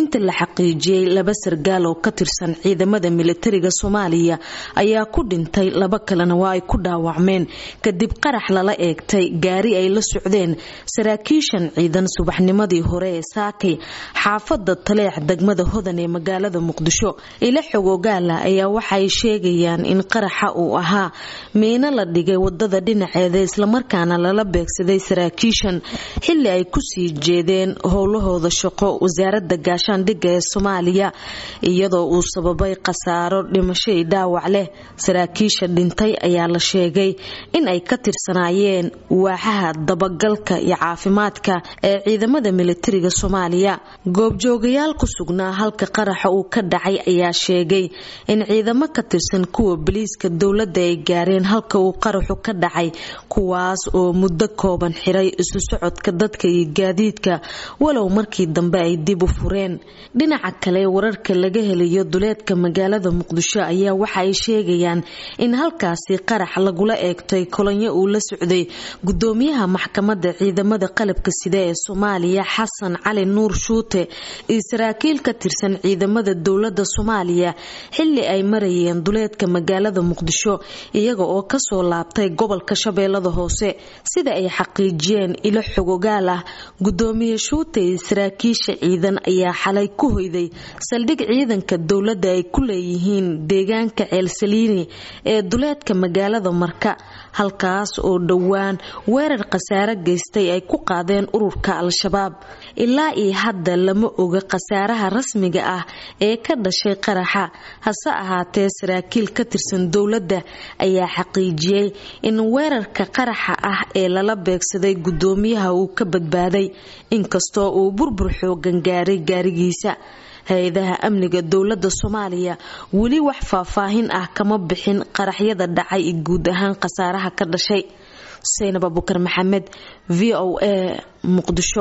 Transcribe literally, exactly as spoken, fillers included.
inta la xaqiijiyay laba sargaal oo ka tirsan ciidamada militariga Soomaaliya ayaa ku dhintay laba kalena waa ay ku dhaawacmeen kadib qarax lala eegtay gaari ay la socdeen saraakiishan ciidan subaxnimadii hore ee saakay xaafadda Taleex degmada Hodan ee magaalada Muqdisho ila xogogaala ayaa waxay sheegayaan in qaraxa uu ahaa meena la dhigay wadada dhinaceeda isla markaana lala beegsaday saraakiishan xilli ay ku sii jeedeen howlahooda shaqo wasaaradda gaashaandhigga ee Soomaaliya iyadoo uu sababay khasaaro dhimasho iyo dhaawac leh saraakiisha dhintay ayaa la sheegay in ay ka tirsanaayeen waaxaha dabagalka iyo caafimaadka ee ciidamada militariga Soomaaliya goobjoogayaal ku sugnaa halka qaraxa uu ka dhacay ayaa sheegay in ciidamo ka tirsan kuwa booliiska dawladda ay gaareen halka uu qaraxu ka dhacay kuwaas oo muddo kooban xiray isu socodka dadka iyo gaadiidka walow markii dambe ay dib u fureen dhinaca kale wararka laga helayo duleedka magaalada Muqdisho ayaa waxa ay sheegayaan in halkaasi qarax lagula eegtay kolonyo uu la socday gudoomiyaha maxkamadda ciidamada qalabka sida ee Soomaaliya Xasan Cali Nuur Shuute iyo saraakiil ka tirsan ciidamada dawladda Soomaaliya xilli ay marayeen duleedka magaalada Muqdisho iyaga oo ka soo laabtay gobolka Shabeellada Hoose sida ay xaqiijiyeen ilo xogogaal ah gudoomiye Shuute iyo saraakiisha ciidan ayaa xalay ku hoyday saldhig ciidanka dawladda ay ku leeyihiin deegaanka Ceelsaliini ee duleedka magaalada Marka halkaas oo dhawaan weerar khasaare geystay ay ku qaadeen ururka Al-Shabaab ilaa iyo hadda lama oga khasaaraha rasmiga ah ee ka dhashay qaraxa hase ahaatee saraakiil ka tirsan dawladda ayaa xaqiijiyay in weerarka qaraxa ah ee lala beegsaday gudoomiyaha uu ka badbaaday inkastoo uu burbur xoogan gaaray gaarigiisa hay'adaha amniga dawladda Soomaaliya wali wax faahfaahin ah kama bixin qaraxyada dhacay guud ahaan khasaaraha ka dhashay Seynab Abubakar Maxamed V O A Muqdisho.